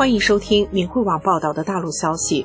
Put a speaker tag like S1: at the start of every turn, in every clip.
S1: 欢迎收听明慧网报道的大陆消息。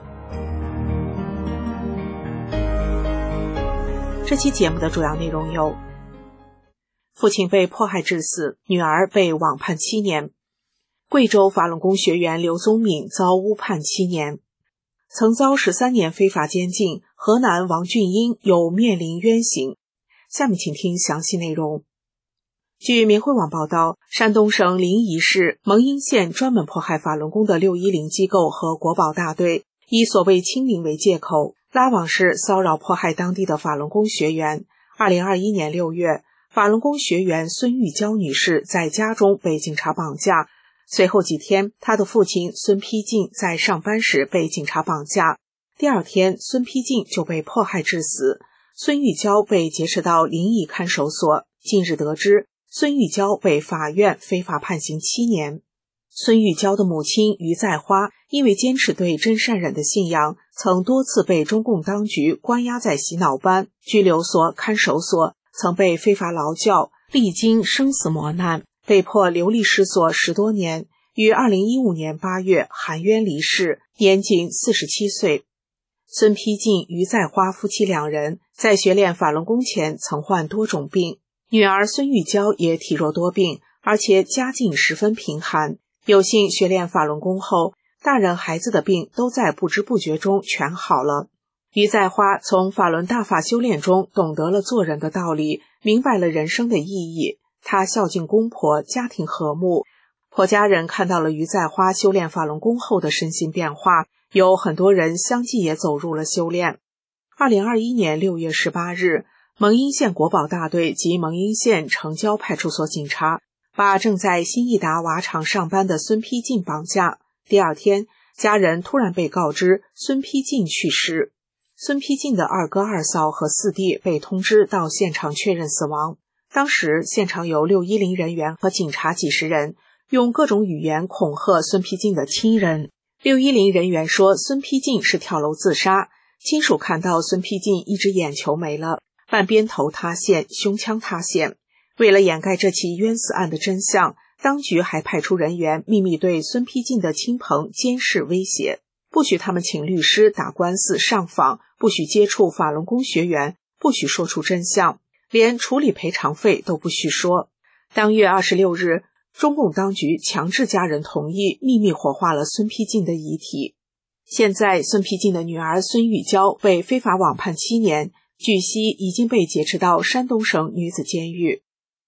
S1: 这期节目的主要内容有：父亲被迫害致死，女儿被网判7年；贵州法轮功学员刘宗敏遭诬判7年；曾遭13年非法监禁，河南王俊英有面临冤刑。下面请听详细内容。据明慧网报道，山东省临沂市蒙阴县专门迫害法轮功的610机构和国保大队，以所谓清零为借口，拉网式骚扰迫害当地的法轮功学员。2021年6月，法轮功学员孙玉娇女士在家中被警察绑架，随后几天，她的父亲孙丕进在上班时被警察绑架，第二天孙丕进就被迫害致死，孙玉娇被劫持到临沂看守所。近日得知，孙玉娇被法院非法判刑7年。孙玉娇的母亲于在花因为坚持对真善忍的信仰，曾多次被中共当局关押在洗脑班、拘留所、看守所，曾被非法劳教，历经生死磨难，被迫流离失所10多年，于2015年8月含冤离世，年仅47岁。孙丕进、于在花夫妻2人在学练法轮功前曾患多种病，女儿孙玉娇也体弱多病，而且家境十分贫寒。有幸学练法轮功后，大人孩子的病都在不知不觉中全好了。于在花从法轮大法修炼中懂得了做人的道理，明白了人生的意义。她孝敬公婆，家庭和睦。婆家人看到了于在花修炼法轮功后的身心变化，有很多人相继也走入了修炼。2021年6月18日，蒙阴县国保大队及蒙阴县城郊派出所警察把正在新义达瓦厂上班的孙丕进绑架。第二天，家人突然被告知孙丕进去世。孙丕进的二哥二嫂和四弟被通知到现场确认死亡。当时现场有610人员和警察几十人，用各种语言恐吓孙丕进的亲人。610人员说孙丕进是跳楼自杀，亲属看到孙丕进一只眼球没了，半边头塌陷，胸腔塌陷。为了掩盖这起冤死案的真相，当局还派出人员秘密对孙丕进的亲朋监视威胁，不许他们请律师打官司上访，不许接触法轮功学员，不许说出真相，连处理赔偿费都不许说。当月26日，中共当局强制家人同意秘密火化了孙丕进的遗体。现在孙丕进的女儿孙玉娇被非法网判7年，据悉已经被劫持到山东省女子监狱。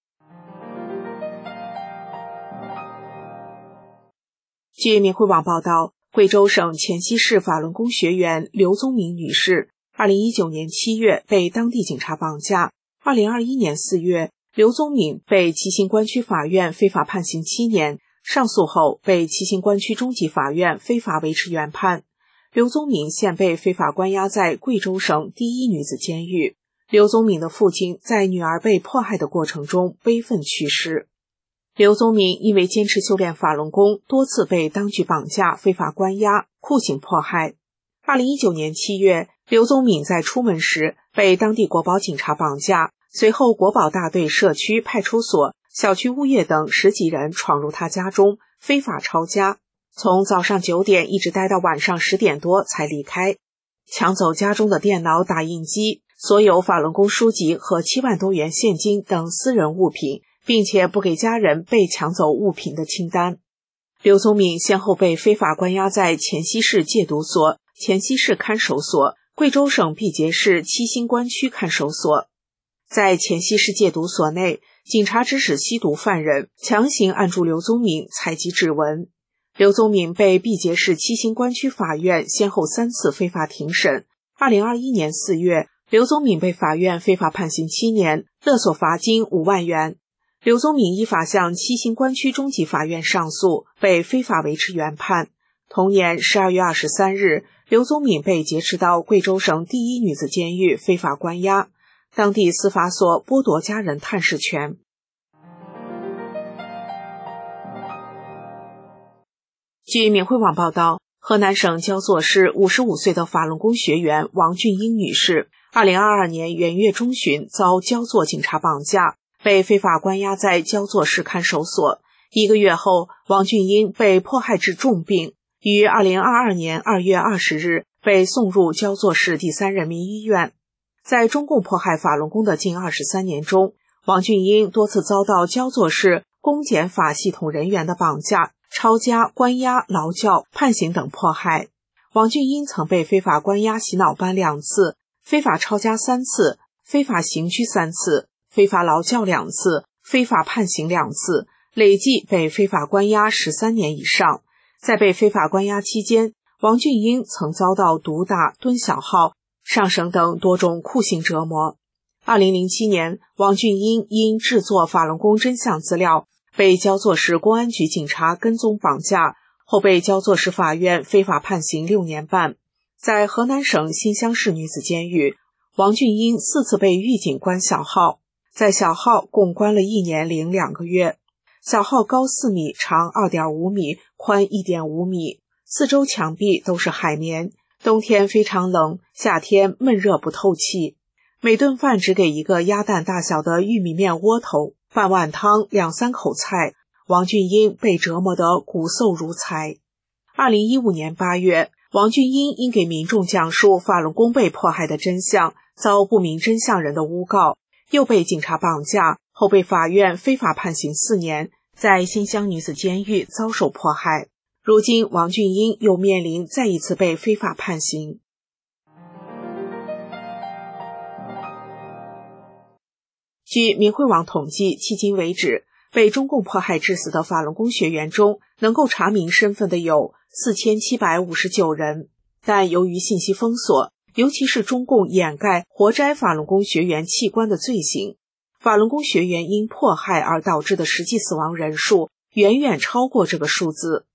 S1: 据明慧网报道，贵州省黔西市法轮功学员刘宗敏女士2019年7月被当地警察绑架。2021年4月，刘宗敏被齐兴关区法院非法判刑7年，上诉后被齐兴关区中级法院非法维持原判。刘宗敏现被非法关押在贵州省第1女子监狱。刘宗敏的父亲在女儿被迫害的过程中悲愤去世。刘宗敏因为坚持修炼法轮功，多次被当局绑架、非法关押、酷刑迫害。2019年7月，刘宗敏在出门时被当地国保警察绑架，随后国保大队社区、派出所、小区物业等10几人闯入他家中，非法抄家，从早上9点一直待到晚上10点多才离开，抢走家中的电脑、打印机、所有法轮功书籍和7万多元现金等私人物品，并且不给家人被抢走物品的清单。刘宗敏先后被非法关押在黔西市戒毒所、黔西市看守所、贵州省毕节市七星关区看守所。在黔西市戒毒所内，警察指使吸毒犯人，强行按住刘宗敏采集指纹。刘宗敏被毕节市七星关区法院先后3次非法庭审。2021年4月，刘宗敏被法院非法判刑7年，勒索罚金5万元。刘宗敏依法向七星关区中级法院上诉，被非法维持原判。同年12月23日，刘宗敏被劫持到贵州省第1女子监狱非法关押，当地司法所剥夺家人探视权。据明慧网报道，河南省焦作市55岁的法轮功学员王俊英女士2022年元月中旬遭焦作警察绑架，被非法关押在焦作市看守所。1个月后，王俊英被迫害致重病， 于2022年2月20日被送入焦作市第3人民医院。在中共迫害法轮功的近23年中，王俊英多次遭到焦作市公检法系统人员的绑架、抄家、关押、劳教、判刑等迫害。王俊英曾被非法关押洗脑班2次，非法抄家3次，非法刑拘3次，非法劳教2次，非法判刑2次，累计被非法关押13年以上。在被非法关押期间，王俊英曾遭到毒打、蹲小号、上绳等多种酷刑折磨。2007年，王俊英因制作法轮功真相资料，被焦作市公安局警察跟踪绑架，后被焦作市法院非法判刑6年半。在河南省新乡市女子监狱，王俊英4次被狱警关小号，在小号共关了1年零2个月。小号高4米，长2.5米，宽1.5米，四周墙壁都是海绵，冬天非常冷，夏天闷热不透气。每顿饭只给一个鸭蛋大小的玉米面窝头，半碗汤2-3口菜。王俊英被折磨得骨瘦如柴。2015年8月，王俊英因给民众讲述法轮功被迫害的真相，遭不明真相人的诬告，又被警察绑架，后被法院非法判刑4年，在新乡女子监狱遭受迫害。如今王俊英又面临再一次被非法判刑。据明慧网统计，迄今为止，被中共迫害致死的法轮功学员中，能够查明身份的有4759人，但由于信息封锁，尤其是中共掩盖活摘法轮功学员器官的罪行，法轮功学员因迫害而导致的实际死亡人数远远超过这个数字。